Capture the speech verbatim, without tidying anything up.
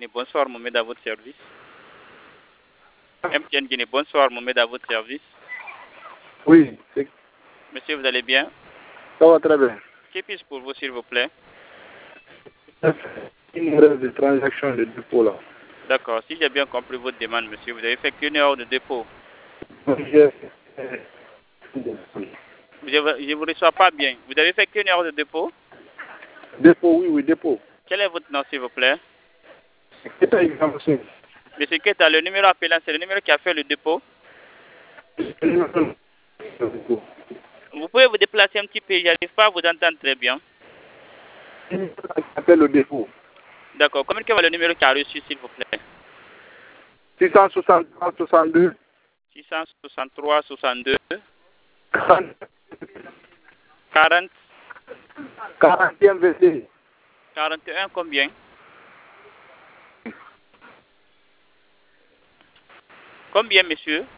Guinée, bonsoir, Mohamed, à votre service. M T N Guinée, bonsoir, Mohamed, à votre service. Oui. Monsieur, vous allez bien? Ça va très bien. Que puis-je pour vous, s'il vous plaît? Une erreur de transaction de dépôt là. D'accord. Si j'ai bien compris votre demande, monsieur, vous avez fait qu'une heure de dépôt. Je ne vous reçois pas bien. Vous avez fait qu'une heure de dépôt? Dépôt, oui, oui, dépôt. Quel est votre nom, s'il vous plaît? Keta Ibrahim. Monsieur Keta, le numéro appelant, c'est le numéro qui a fait le dépôt. Vous pouvez vous déplacer un petit peu, je n'arrive pas à vous entendre très bien. Appelle le dépôt. D'accord. Comment va le numéro qui a reçu, s'il vous plaît? six cent soixante-trois soixante-deux. six cent soixante-trois soixante-deux. quarante. quarante. quarante et un vingt-deux. quarante et un combien? Combien, monsieur?